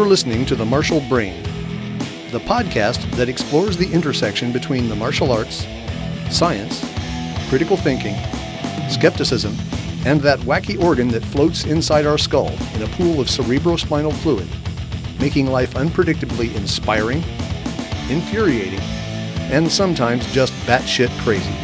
You're listening to The Martial Brain, the podcast that explores the intersection between the martial arts, science, critical thinking, skepticism, and that wacky organ that floats inside our skull in a pool of cerebrospinal fluid, making life unpredictably inspiring, infuriating, and sometimes just batshit crazy.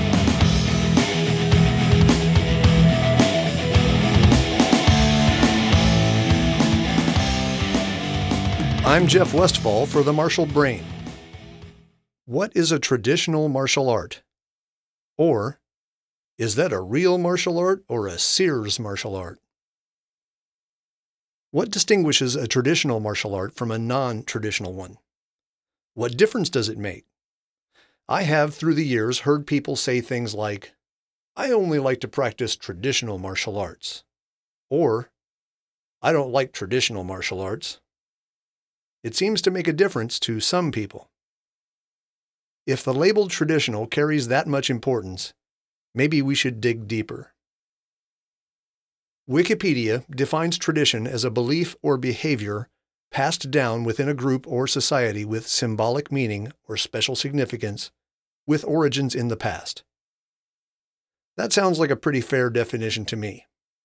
I'm Jeff Westfall for The Martial Brain. What is a traditional martial art? Or, is that a real martial art or a Sears martial art? What distinguishes a traditional martial art from a non-traditional one? What difference does it make? I have, through the years, heard people say things like, I only like to practice traditional martial arts. Or, I don't like traditional martial arts. It seems to make a difference to some people. If the label traditional carries that much importance, maybe we should dig deeper. Wikipedia defines tradition as a belief or behavior passed down within a group or society with symbolic meaning or special significance, with origins in the past. That sounds like a pretty fair definition to me.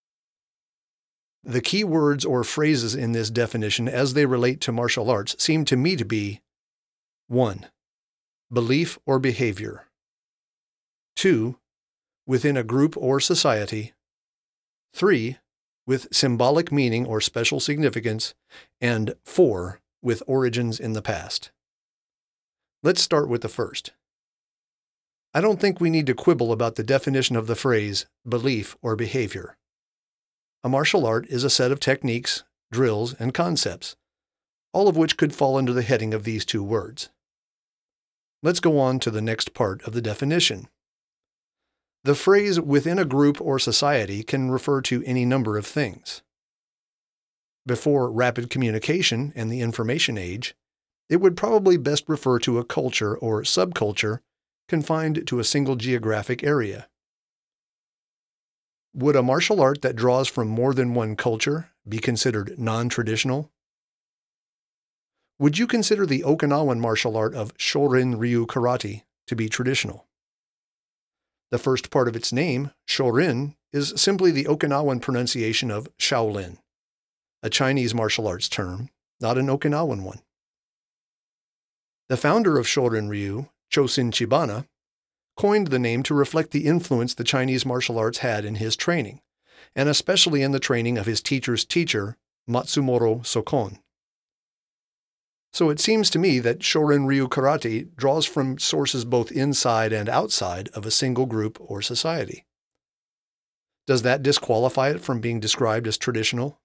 The key words or phrases in this definition as they relate to martial arts seem to me to be 1. Belief or behavior. 2. Within a group or society. 3. With symbolic meaning or special significance. And 4. With origins in the past. Let's start with the first. I don't think we need to quibble about the definition of the phrase belief or behavior. A martial art is a set of techniques, drills, and concepts, all of which could fall under the heading of these two words. Let's go on to the next part of the definition. The phrase within a group or society can refer to any number of things. Before rapid communication and the information age, it would probably best refer to a culture or subculture confined to a single geographic area. Would a martial art that draws from more than one culture be considered non-traditional? Would you consider the Okinawan martial art of Shorin-ryu karate to be traditional? The first part of its name, Shorin, is simply the Okinawan pronunciation of Shaolin, a Chinese martial arts term, not an Okinawan one. The founder of Shorin-ryu, Chosin Chibana, coined the name to reflect the influence the Chinese martial arts had in his training, and especially in the training of his teacher's teacher, Matsumoro Sokon. So it seems to me that Shorin-ryu karate draws from sources both inside and outside of a single group or society. Does that disqualify it from being described as traditional?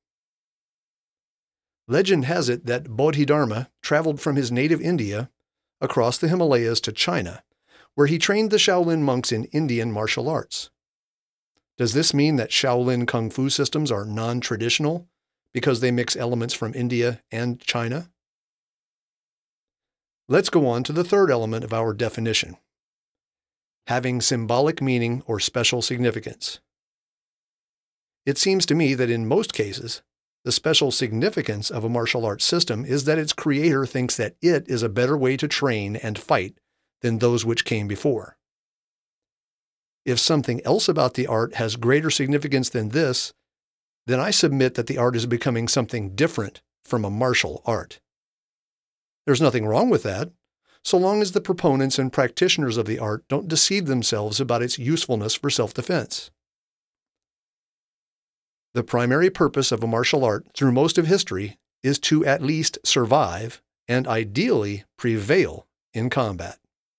Legend has it that Bodhidharma traveled from his native India across the Himalayas to China, where he trained the Shaolin monks in Indian martial arts. Does this mean that Shaolin Kung Fu systems are non-traditional because they mix elements from India and China? Let's go on to the third element of our definition: having symbolic meaning or special significance. It seems to me that in most cases, the special significance of a martial arts system is that its creator thinks that it is a better way to train and fight than those which came before. If something else about the art has greater significance than this, then I submit that the art is becoming something different from a martial art. There's nothing wrong with that, so long as the proponents and practitioners of the art don't deceive themselves about its usefulness for self-defense. The primary purpose of a martial art through most of history is to at least survive and ideally prevail in combat.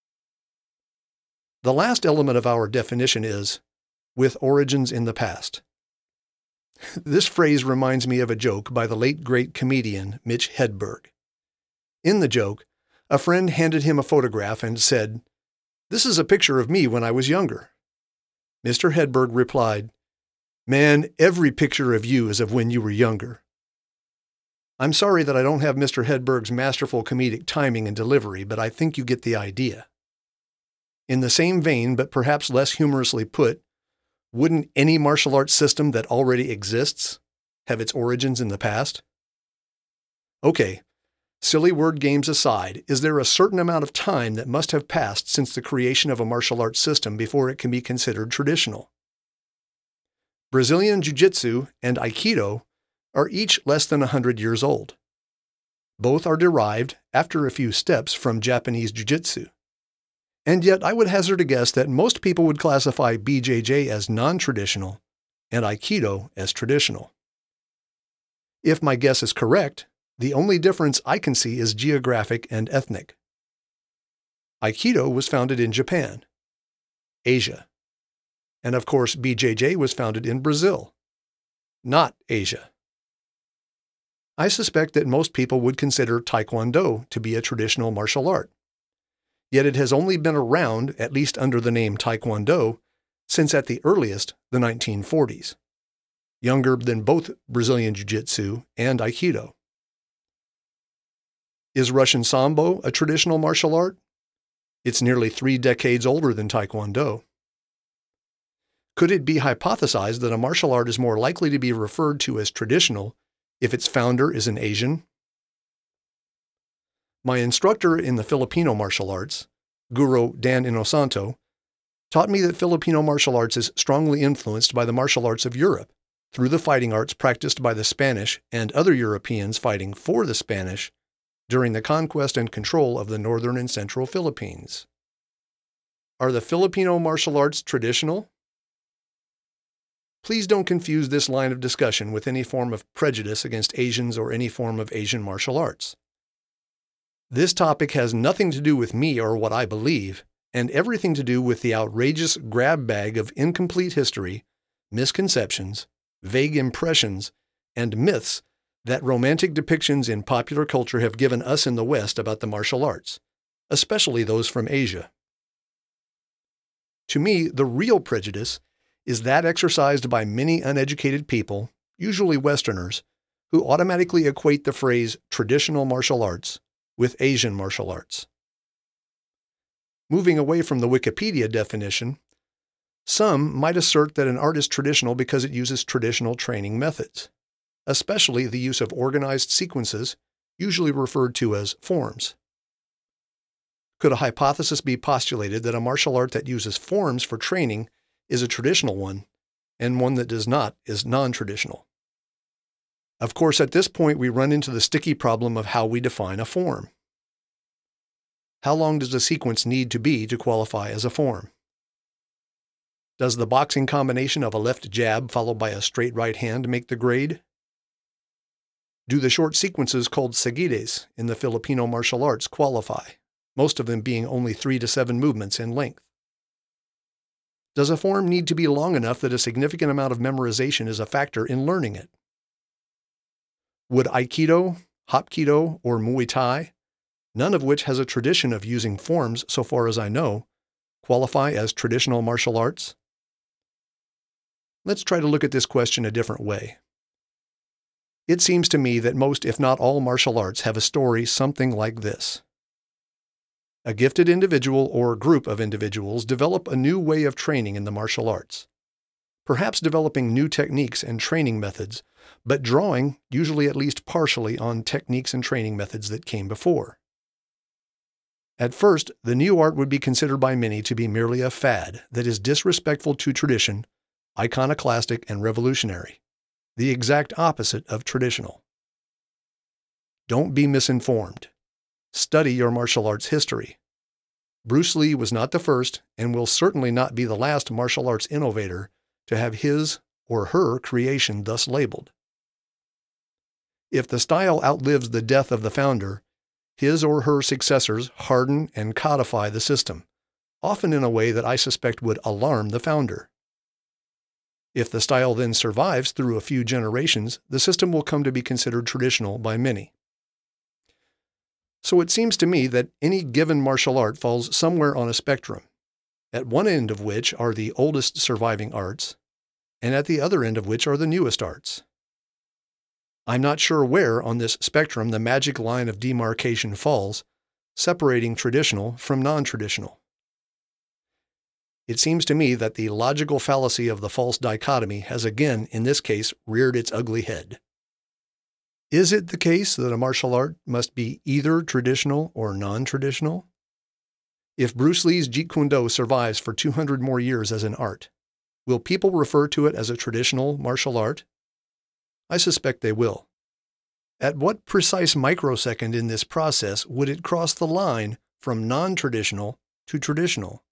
The last element of our definition is, with origins in the past. This phrase reminds me of a joke by the late great comedian Mitch Hedberg. In the joke, a friend handed him a photograph and said, "This is a picture of me when I was younger." Mr. Hedberg replied, "Man, every picture of you is of when you were younger." I'm sorry that I don't have Mr. Hedberg's masterful comedic timing and delivery, but I think you get the idea. In the same vein, but perhaps less humorously put, wouldn't any martial arts system that already exists have its origins in the past? Okay, silly word games aside, is there a certain amount of time that must have passed since the creation of a martial arts system before it can be considered traditional? Brazilian Jiu-Jitsu and Aikido are each less than 100 years old. Both are derived, after a few steps, from Japanese Jiu-Jitsu. And yet I would hazard a guess that most people would classify BJJ as non-traditional and Aikido as traditional. If my guess is correct, the only difference I can see is geographic and ethnic. Aikido was founded in Japan, Asia. And of course, BJJ was founded in Brazil, not Asia. I suspect that most people would consider Taekwondo to be a traditional martial art. Yet it has only been around, at least under the name Taekwondo, since at the earliest, the 1940s, younger than both Brazilian Jiu-Jitsu and Aikido. Is Russian Sambo a traditional martial art? It's nearly 3 decades older than Taekwondo. Could it be hypothesized that a martial art is more likely to be referred to as traditional if its founder is an Asian? My instructor in the Filipino martial arts, Guro Dan Inosanto, taught me that Filipino martial arts is strongly influenced by the martial arts of Europe through the fighting arts practiced by the Spanish and other Europeans fighting for the Spanish during the conquest and control of the northern and central Philippines. Are the Filipino martial arts traditional? Please don't confuse this line of discussion with any form of prejudice against Asians or any form of Asian martial arts. This topic has nothing to do with me or what I believe, and everything to do with the outrageous grab bag of incomplete history, misconceptions, vague impressions, and myths that romantic depictions in popular culture have given us in the West about the martial arts, especially those from Asia. To me, the real prejudice is that exercised by many uneducated people, usually Westerners, who automatically equate the phrase traditional martial arts with Asian martial arts. Moving away from the Wikipedia definition, some might assert that an art is traditional because it uses traditional training methods, especially the use of organized sequences, usually referred to as forms. Could a hypothesis be postulated that a martial art that uses forms for training is a traditional one, and one that does not is non-traditional? Of course, at this point we run into the sticky problem of how we define a form. How long does a sequence need to be to qualify as a form? Does the boxing combination of a left jab followed by a straight right hand make the grade? Do the short sequences called seguides in the Filipino martial arts qualify, most of them being only 3 to 7 movements in length? Does a form need to be long enough that a significant amount of memorization is a factor in learning it? Would Aikido, Hapkido, or Muay Thai, none of which has a tradition of using forms so far as I know, qualify as traditional martial arts? Let's try to look at this question a different way. It seems to me that most, if not all, martial arts have a story something like this. A gifted individual or group of individuals develop a new way of training in the martial arts, perhaps developing new techniques and training methods, but drawing, usually at least partially, on techniques and training methods that came before. At first, the new art would be considered by many to be merely a fad that is disrespectful to tradition, iconoclastic, and revolutionary, the exact opposite of traditional. Don't be misinformed. Study your martial arts history. Bruce Lee was not the first, and will certainly not be the last martial arts innovator to have his or her creation thus labeled. If the style outlives the death of the founder, his or her successors harden and codify the system, often in a way that I suspect would alarm the founder. If the style then survives through a few generations, the system will come to be considered traditional by many. So it seems to me that any given martial art falls somewhere on a spectrum, at one end of which are the oldest surviving arts, and at the other end of which are the newest arts. I'm not sure where on this spectrum the magic line of demarcation falls, separating traditional from non-traditional. It seems to me that the logical fallacy of the false dichotomy has again, in this case, reared its ugly head. Is it the case that a martial art must be either traditional or non-traditional? If Bruce Lee's Jeet Kune Do survives for 200 more years as an art, will people refer to it as a traditional martial art? I suspect they will. At what precise microsecond in this process would it cross the line from non-traditional to traditional?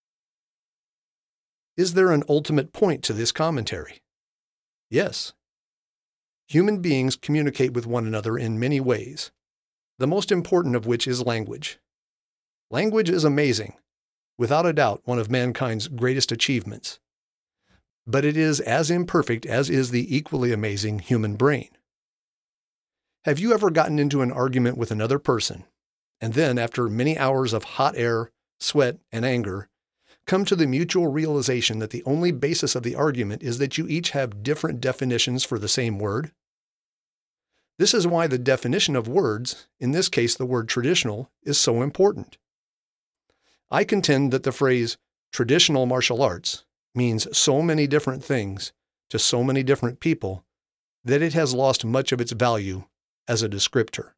Is there an ultimate point to this commentary? Yes. Human beings communicate with one another in many ways, the most important of which is language. Language is amazing, without a doubt one of mankind's greatest achievements. But it is as imperfect as is the equally amazing human brain. Have you ever gotten into an argument with another person, and then, after many hours of hot air, sweat, and anger, come to the mutual realization that the only basis of the argument is that you each have different definitions for the same word? This is why the definition of words, in this case the word traditional, is so important. I contend that the phrase traditional martial arts means so many different things to so many different people that it has lost much of its value as a descriptor.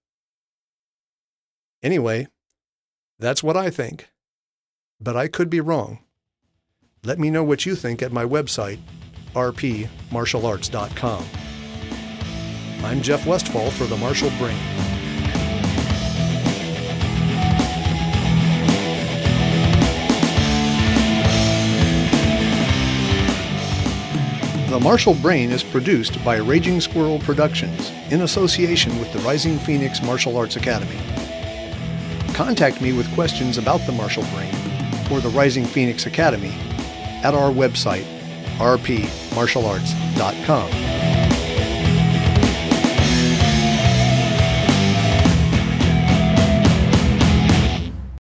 Anyway, that's what I think. But I could be wrong. Let me know what you think at my website, rpmartialarts.com. I'm Jeff Westfall for The Martial Brain. The Martial Brain is produced by Raging Squirrel Productions in association with the Rising Phoenix Martial Arts Academy. Contact me with questions about the Martial Brain or the Rising Phoenix Academy at our website, rpmartialarts.com.